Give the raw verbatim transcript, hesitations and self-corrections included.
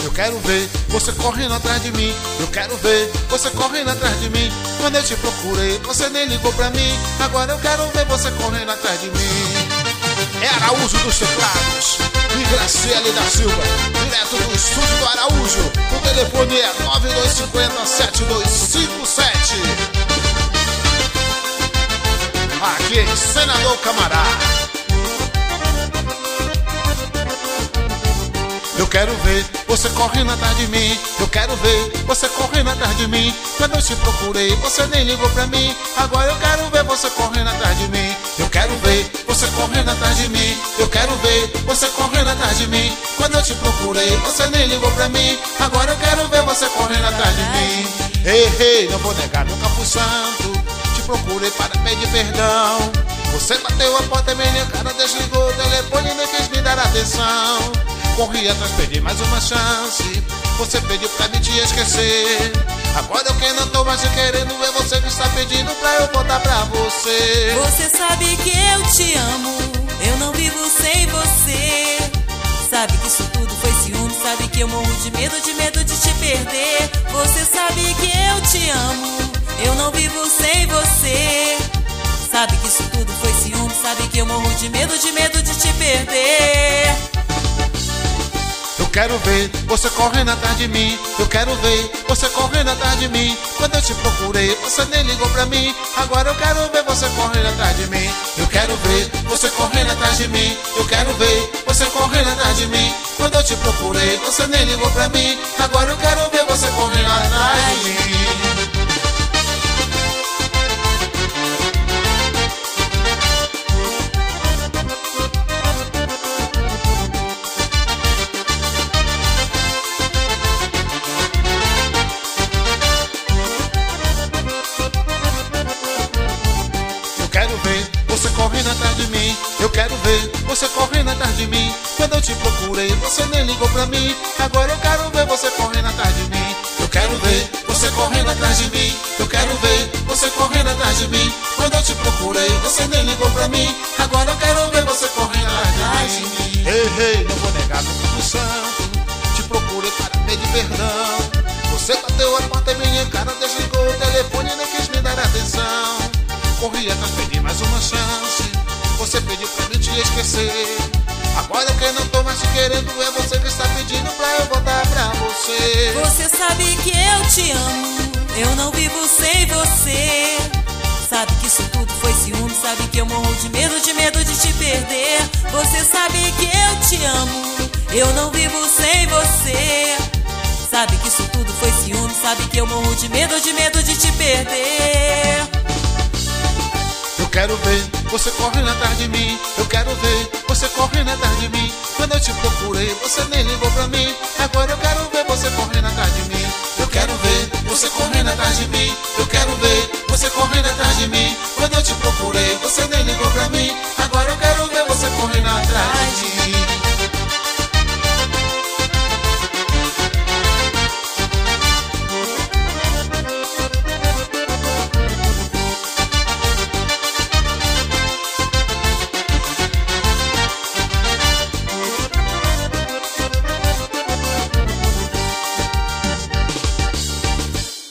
eu quero ver você correndo atrás de mim. Eu quero ver você correndo atrás de mim. Quando eu te procurei, você nem ligou pra mim. Agora eu quero ver você correndo atrás de mim. É Araújo dos teclados e Graciele da Silva, direto do estúdio do Araújo. O telefone é nove dois cinco zero, sete dois cinco sete. Aqui em Senador Camará. Eu quero ver você correndo atrás de mim. Eu quero ver você correndo atrás de mim. Quando eu te procurei, você nem ligou pra mim. Agora eu quero ver você correndo atrás de mim. Eu quero ver você correndo atrás de mim. Eu quero ver você correndo atrás de mim. Quando eu te procurei, você nem ligou pra mim. Agora eu quero ver você correndo atrás de mim. Ei, ei, não vou negar, nunca fui santo. Te procurei para pedir perdão. Você bateu a porta e minha cara desligou o telefone e nem quis me dar atenção. Corri atrás, pedi mais uma chance. Você pediu pra me te esquecer. Agora eu que não tô mais te querendo, é você que está pedindo pra eu voltar pra você. Você sabe que eu te amo, eu não vivo sem você. Sabe que isso tudo foi ciúme, sabe que eu morro de medo, de medo de te perder. Você sabe que eu te amo, eu não vivo sem você. Sabe que isso tudo foi ciúme, sabe que eu morro de medo, de medo de te perder. Eu quero ver você correndo atrás de mim. Eu quero ver você correndo atrás de mim. Quando eu te procurei, você nem ligou pra mim. Agora eu quero ver você correndo atrás de mim. Eu quero ver você correndo atrás de mim. Eu quero ver você correndo atrás de mim. Quando eu te procurei, você nem ligou pra mim. Agora eu quero ver você correndo atrás de mim. Correndo atrás de mim, eu quero ver você correndo atrás de mim. Quando eu te procurei, você nem ligou pra mim. Agora eu quero ver você correndo atrás de mim. Eu quero ver você correndo atrás de mim. Eu quero ver você correndo atrás de mim. Quando eu te procurei, você nem ligou pra mim. Agora eu quero ver você correndo atrás de mim. Ei, ei, não vou negar, nunca fui santo. Te procurei para pedir perdão. Você bateu a porta e minha cara desligou o telefone e nem quis me dar atenção. Corri atrás, pedi mais uma chance. Você pediu pra mim te esquecer. Agora eu que não tô mais te querendo, é você que está pedindo pra eu voltar pra você. Você sabe que eu te amo, eu não vivo sem você. Sabe que isso tudo foi ciúme, sabe que eu morro de medo, de medo de te perder. Você sabe que eu te amo, eu não vivo sem você. Sabe que isso tudo foi ciúme, sabe que eu morro de medo, de medo de te perder. Eu quero ver você correndo atrás de mim. Eu quero ver você correndo atrás de mim. Quando eu te procurei, você nem ligou